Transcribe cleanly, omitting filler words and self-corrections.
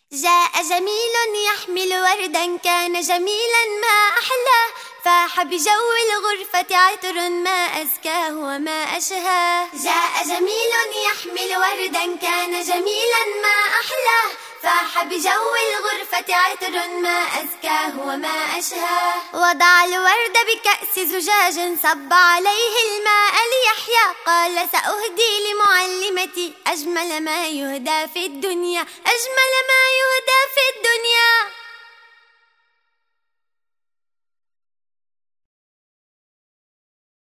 جاء جميل يحمل وردا كان جميلا ما أحلاه، فاح بجو الغرفة عطر ما أزكاه وما أشهاه. جاء جميل يحمل وردا كان جميلا ما أحلاه، فاح بجو الغرفة عطر ما أزكاه وما أشهاه. وضع الورد بكأس زجاج صب عليه الماء ليحيا، قال سأهدي لمعلمتي أجمل ما يهدى في الدنيا، أجمل ما يهدى في الدنيا.